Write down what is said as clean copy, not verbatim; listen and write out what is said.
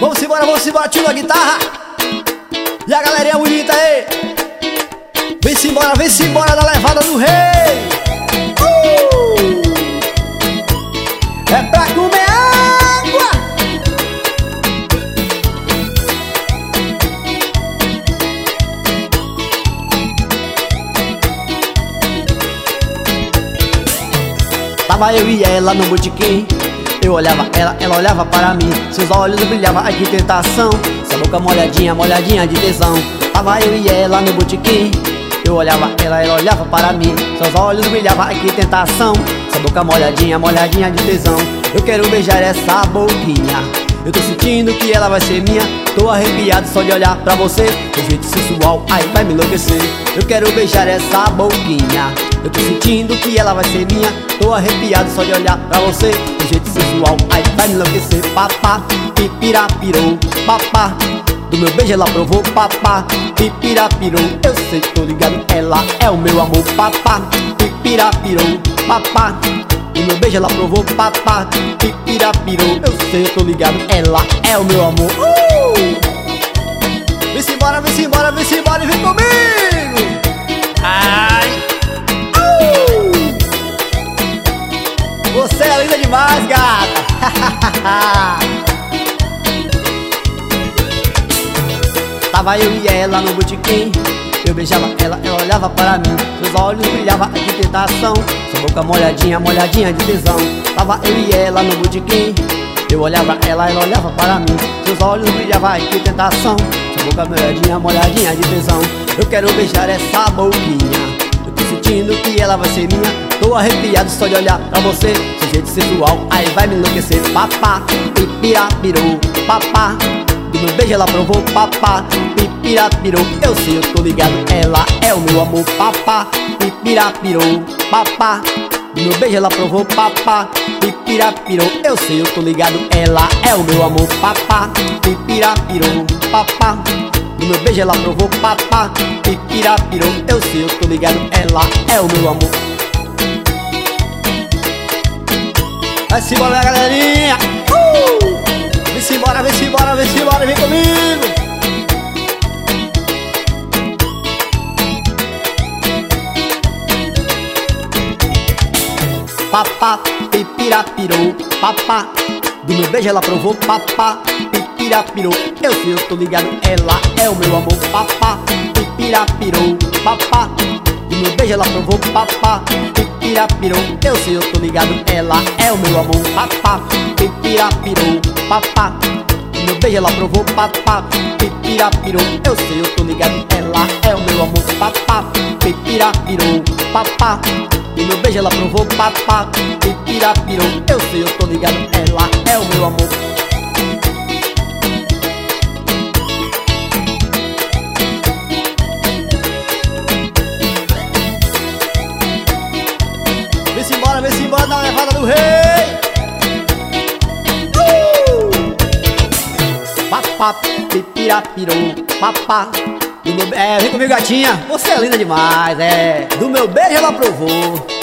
Vamos embora, tio da guitarra. E a galerinha bonita aí. Vem-se embora da levada do rei. É pra comer água. Tava eu e ela no botequim. Eu olhava ela, ela olhava para mim. Seus olhos brilhavam, ai que tentação. Sua boca molhadinha, molhadinha de tesão. Tava eu e ela no botequim. Eu olhava ela, ela olhava para mim. Seus olhos brilhavam, ai que tentação. Sua boca molhadinha, molhadinha de tesão. Eu quero beijar essa boquinha. Eu tô sentindo que ela vai ser minha. Tô arrepiado só de olhar pra você. Do jeito sensual, ai vai me enlouquecer. Eu quero beijar essa boquinha. Eu tô sentindo que ela vai ser minha. Tô arrepiado só de olhar pra você. Do jeito sensual, ai vai me enlouquecer. Papá, pipirapirou, papá. Do meu beijo ela provou, papá, pipirapirou. Eu sei, tô ligado, ela é o meu amor. Papá, pipirapirou, papá. Do meu beijo ela provou, papá, pipirapirou. Eu sei, tô ligado, ela é o meu amor. Vem-se embora e vem comigo. Ai. Você é linda demais, gata. Tava eu e ela no botequim. Eu beijava ela, ela olhava para mim. Seus olhos brilhavam, ai que tentação. Sua boca molhadinha, molhadinha de tesão. Tava eu e ela no botequim. Eu olhava ela, ela olhava para mim. Seus olhos brilhavam, ai que tentação. Sua boca molhadinha, molhadinha de tesão. Eu quero beijar essa boquinha. Eu tô sentindo que ela vai ser minha. Tô arrepiado só de olhar pra você. Seu jeito sensual, aí vai me enlouquecer. Papá, pipirapirou, papá. Do meu beijo ela provou, papá, pipirapirou. Eu sei, eu tô ligado, ela é o meu amor. Papá, pipirapirou, papá. Do meu beijo ela provou, papá, pipirapirou. Eu sei, eu tô ligado, ela é o meu amor. Papá, pipirapirou, papá. Do meu beijo ela provou, papá, pipirapirou. Eu sei, eu tô ligado, ela é o meu amor. Vai-se embora, galerinha. Vem-se embora, vem comigo. Papá, pipirapirou, papá. Do meu beijo ela provou, papá, pipirapirou. Eu sei, eu tô ligado, ela é o meu amor. Papá, pipirapirou, papá. Do meu beijo ela provou, papá, pipirapirou. Eu sei, eu tô ligado, ela é o meu amor. Papá, pipirapirou, papá. Do meu beijo ela provou, papá, pipirapirou. Eu sei, eu tô ligado, ela é o meu amor. Papá, pipirapirou, papá. Do meu beijo ela provou, papá, pipirapirou. Eu sei, eu tô ligado, ela é o meu amor. Vem-se embora na levada do rei. Papá, pipirapirou, papá. Vem comigo, gatinha. Você é linda demais, é. Do meu beijo ela provou.